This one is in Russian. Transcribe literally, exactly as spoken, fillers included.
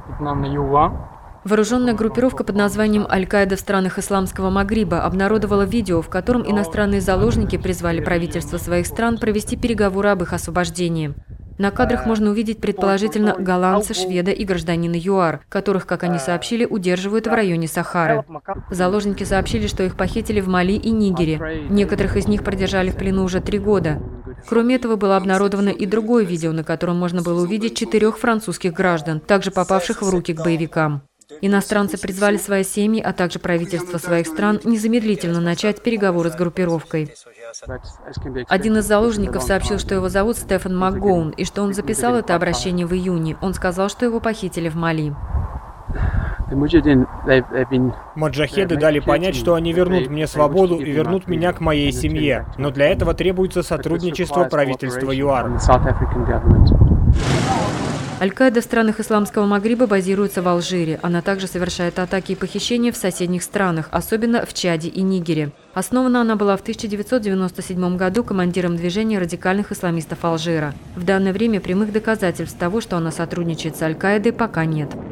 Вооруженная группировка под названием «Аль-Каида» в странах исламского Магриба обнародовала видео, в котором иностранные заложники призвали правительства своих стран провести переговоры об их освобождении. На кадрах можно увидеть, предположительно, голландца, шведа и гражданина ЮАР, которых, как они сообщили, удерживают в районе Сахары. Заложники сообщили, что их похитили в Мали и Нигере. Некоторых из них продержали в плену уже три года. Кроме этого, было обнародовано и другое видео, на котором можно было увидеть четырех французских граждан, также попавших в руки к боевикам. Иностранцы призвали свои семьи, а также правительства своих стран незамедлительно начать переговоры с группировкой. Один из заложников сообщил, что его зовут Стефан МакГоун, и что он записал это обращение в июне. Он сказал, что его похитили в Мали. Маджахеды дали понять, что они вернут мне свободу и вернут меня к моей семье. Но для этого требуется сотрудничество правительства ЮАР. Аль-Каида в странах исламского Магриба базируется в Алжире. Она также совершает атаки и похищения в соседних странах, особенно в Чаде и Нигере. Основана она была в тысяча девятьсот девяносто седьмом году командиром движения радикальных исламистов Алжира. В данное время прямых доказательств того, что она сотрудничает с Аль-Каидой, пока нет.